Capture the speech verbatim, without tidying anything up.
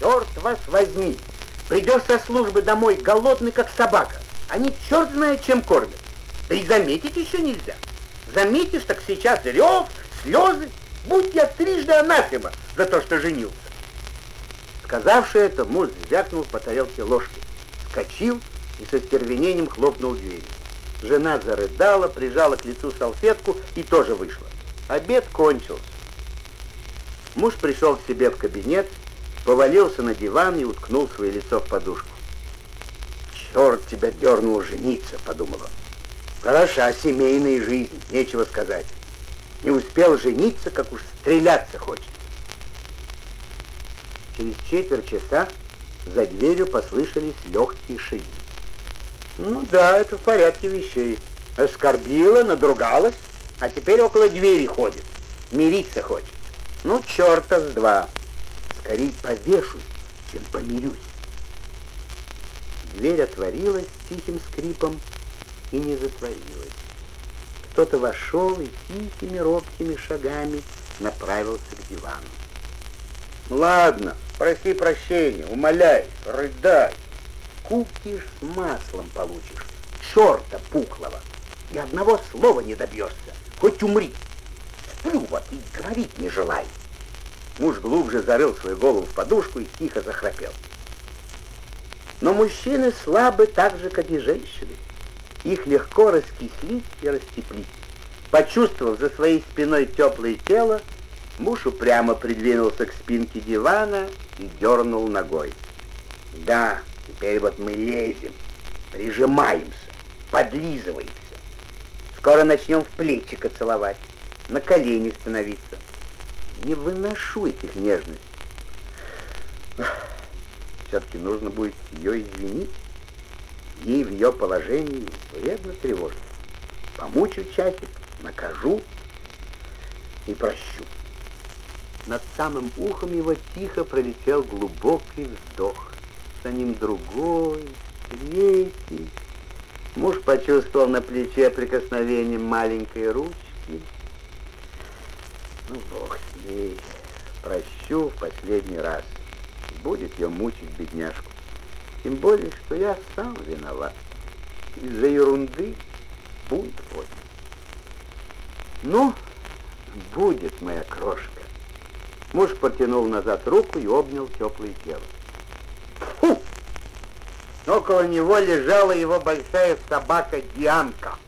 черт вас возьми! Придешь со службы домой голодный, как собака. Они черт знает чем кормят. Да и заметить еще нельзя. Заметишь, так сейчас рев, слезы. Будь я трижды анафема за то, что женился. Сказавши это, муж звякнул по тарелке ложкой, вскочил и со стервенением хлопнул дверью. Жена зарыдала, прижала к лицу салфетку и тоже вышла. Обед кончился. Муж пришел к себе в кабинет, повалился на диван и уткнул свое лицо в подушку. «Черт тебя дернул жениться», — подумал он. «Хороша семейная жизнь, нечего сказать. Не успел жениться, как уж стреляться хочет». Через четверть часа за дверью послышались легкие шаги. Ну да, это в порядке вещей. Оскорбила, надругалась, а теперь около двери ходит. Мириться хочет. Ну, черта с два. Скорей повешусь, чем помирюсь. Дверь отворилась тихим скрипом и не затворилась. Кто-то вошел и тихими робкими шагами направился к дивану. Ладно, проси прощения, умоляй, рыдай. Купишь, с маслом получишь. Черта пухлого. И одного слова не добьешься. Хоть умри. Сплю вот и говорить не желай. Муж глубже зарыл свою голову в подушку и тихо захрапел. Но мужчины слабы так же, как и женщины. Их легко раскислить и растеплить. Почувствовав за своей спиной теплое тело, муж упрямо придвинулся к спинке дивана и дернул ногой. Да, теперь вот мы лезем, прижимаемся, подлизываемся. Скоро начнем в плечико целовать, на колени становиться. Не выношу этих нежностей. Все-таки нужно будет ее извинить. Ей в ее положении вредно тревожить. Помучу часик, накажу и прощу. Над самым ухом его тихо пролетел глубокий вздох. За ним другой, третий. Муж почувствовал на плече прикосновение маленькой ручки. Ну, бог с ней. Прощу в последний раз. Будет ее мучить, бедняжку. Тем более, что я сам виноват. Из-за ерунды будет поздно. Ну, будет, моя крошка. Муж протянул назад руку и обнял теплое тело. Фу! Около него лежала его большая собака Дианка.